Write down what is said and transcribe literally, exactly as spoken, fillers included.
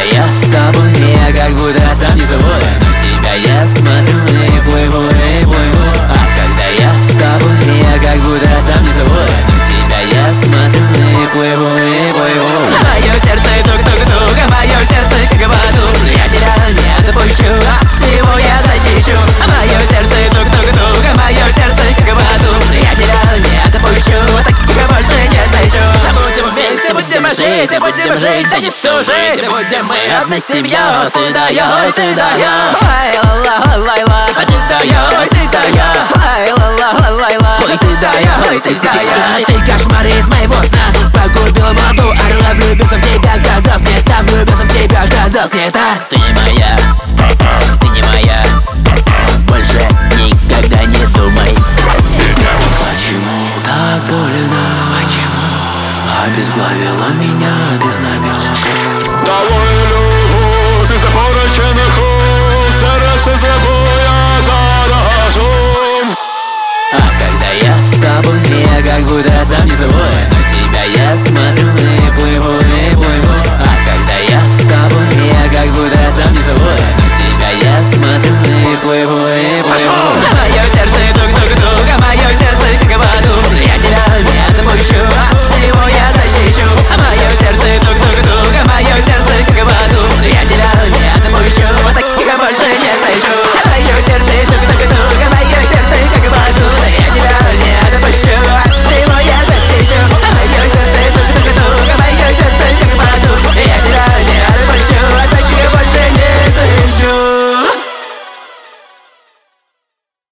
я с тобой, я как будто сам не свой. На тебя я смотрю и плыву, и плыву. А когда я с тобой, я как будто сам не свой. На тебя я смотрю и плыву, и плыву. Мое сердце тук-тук-тук, а мое сердце как батут. Я тебя не отпущу, от всего я защищу. Мое сердце тук-тук-тук, а мое сердце как батут. Я тебя не отпущу, так больше не сойду. Да будем вместе, будем жить, и будем жить, да не тужить. И будем мы одна семья. Ты да я, ты да я. Ай, ла-ла-ла-ла-ла. А ты да я, ой, ты да я. Ай, ла-ла-ла-ла-ла.Ой, ты да я, ой, ты да я. Ты кошмар из моего сна. Погубила молоду орла, влюбился в тебя, оказался не та. Влюбился в тебя, оказался не та. Ты не моя, ты не моя. Больше никогда не думай. Почему так больно? Почему обезглавила меня без намека?